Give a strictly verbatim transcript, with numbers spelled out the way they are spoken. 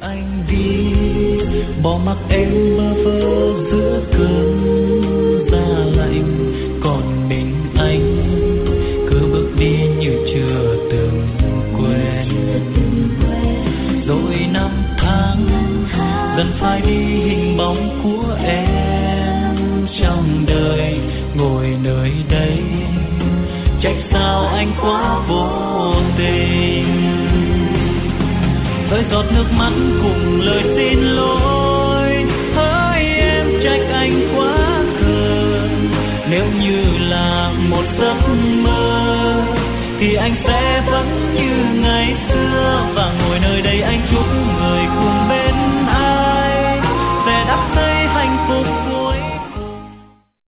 anh đi, bỏ mặc em bơ vơ giữa cơn giá lạnh. Còn mình anh cứ bước đi như chưa từng quen. Rồi năm tháng dần phai đi hình bóng của em trong đời. Ngồi nơi đây trách sao anh quá vô tình. Rơi giọt nước mắt cùng lời xin lỗi. Hỡi em trách anh quá khờ. Nếu như là một giấc mơ thì anh sẽ vẫn như ngày xưa.